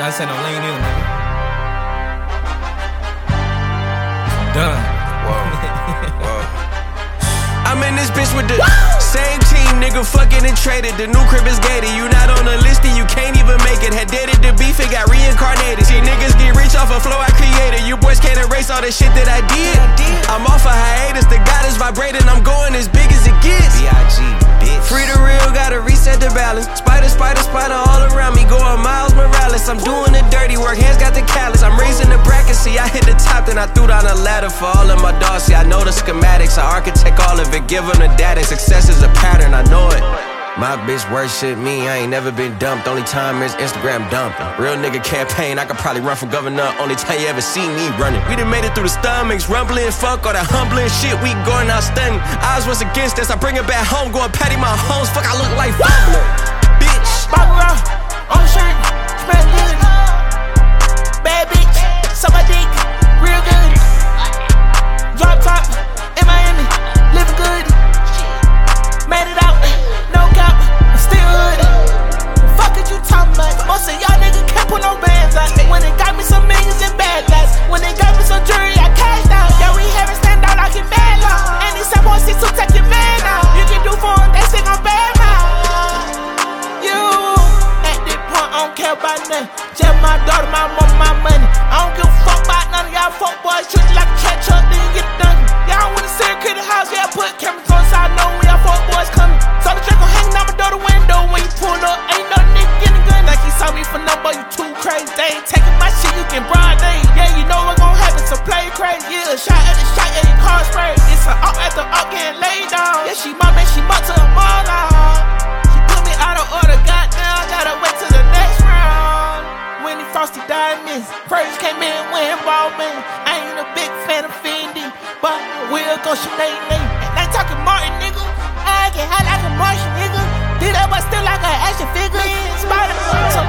Gotta say no lean either, nigga. Done. Whoa. I'm in this bitch with the same team, nigga, fucking and traded. The new crib is gated. You not on the list and you can't even make it. Had dated the beef, it got reincarnated. See, niggas get rich off a flow I created. You boys can't erase all the shit that I did. I'm off a hiatus, the God is vibrating. I'm going as big as it gets. B.I.G. bitch. Free the real, gotta reset the balance. Spider all around me, going Miles Morales. I'm doing the dirty work, hands got the callus. I'm raising the bracket, see, I hit the top, then I threw down a ladder for all of my dogs. See, I know the schematics, I architect all of it, give them the data. Success is a pattern, I know it. My bitch worship me, I ain't never been dumped. Only time is Instagram dumping. Real nigga campaign, I could probably run for governor. Only time you ever see me running. We done made it through the stomachs, rumbling, fuck all that humbling shit. We going out stunning. Eyes was against us, I bring it back home. Going patty my homes, fuck I look like fumbling. Bitch, Barbara, on shirt, smell good. Bad bitch, suck my dick, real good. Drop top, in Miami, living good. Made it out, no cap, I'm still hood. Fuck it you talking about? Most of y'all niggas can't put no bands out. When they got me some millions in bad lights, when they got me some jewelry, I cashed out. Yeah, we having stand out like in bad law. And these 7.6 to take your man out. You can do for them, they think I'm bad mouth. You, at this point, I don't care about nothing. Just my daughter, my mom, my money. I don't give a fuck about none of y'all fuck boys. Treat you like a cat truck, then get it done. Y'all wanna see a kid in the house, yeah, put cameras on so I know when y'all fuck boys coming. So the Draco hanging out my door, the window. When you pull up, ain't no nigga getting a gun. Like he saw me for number, you too crazy. They ain't taking my shit, you can broad day. Yeah, you know what gon' happen, so play crazy. Yeah, shot at the shot, yeah, you car spray. It's an up at the up, getting laid down. Yeah, she my man, she much to the mall now. She put me out of order, goddamn, I gotta wait till the next round. Winnie Frosty Diamonds, first came in, win ball man. I ain't a big fan of Fendi, but I will go Sinead. And I talking Martin, nigga. I get hot like a Martian, nigga. Did that, but still like an action figure. Spider-Man, so